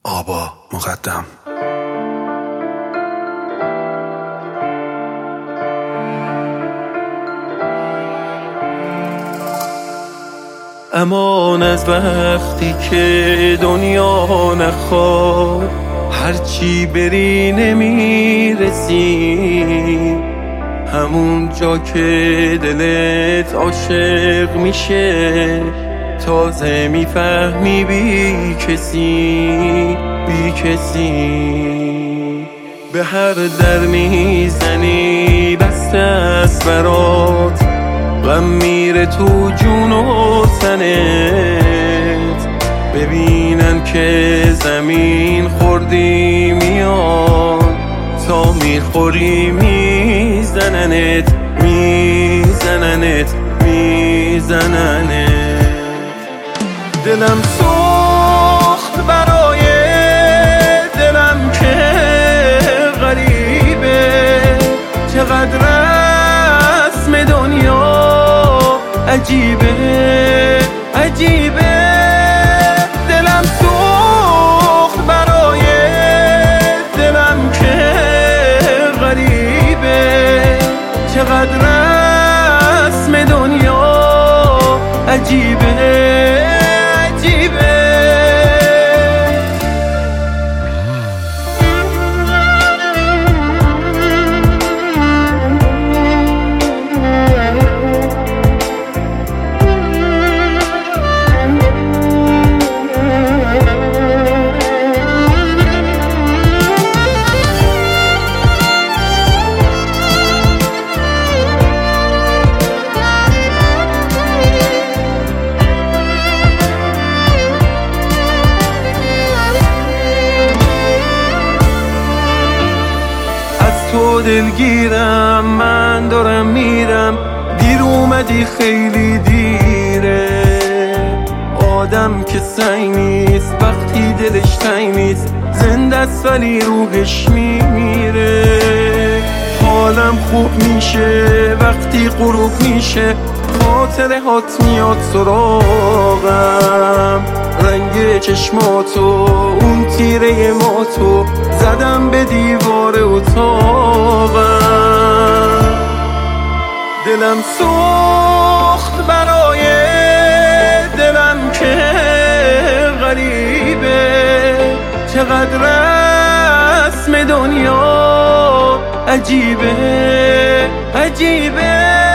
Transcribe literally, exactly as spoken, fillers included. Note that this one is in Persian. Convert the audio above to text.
آبا مقدم. امان از وقتی که دنیا نخواد، هرچی بری نمیرسی، همون جا که دلت عاشق میشه تازه میفهمی بی کسی بی کسی. به هر در میزنی بسته است برات، غم میره تو جون و تنت، ببینن که زمین خوردی میان، تا میخوری میزننت میزننت میزننت. دلم سوخت برای دلم که غریبه، چقدر رسم دنیا عجیبه عجیبه. دلم سوخت برای دلم که غریبه، چقدر رسم دنیا عجیبه عجیبه. تو دلگیرم، من دارم میرم، دیر اومدی خیلی دیره. آدم که سنگ نیست وقتی دلش تنگ نیست، زنده است ولی روحش میمیره. حالم خوب میشه وقتی غروب میشه، خاطره هات میاد سراغم، رنگ چشماتو اون تیره ماتو زدم به دیوار اتاقم. دلم سوخت برای دلم که غریبه، چقدر رسم دنیا عجیبه عجیبه.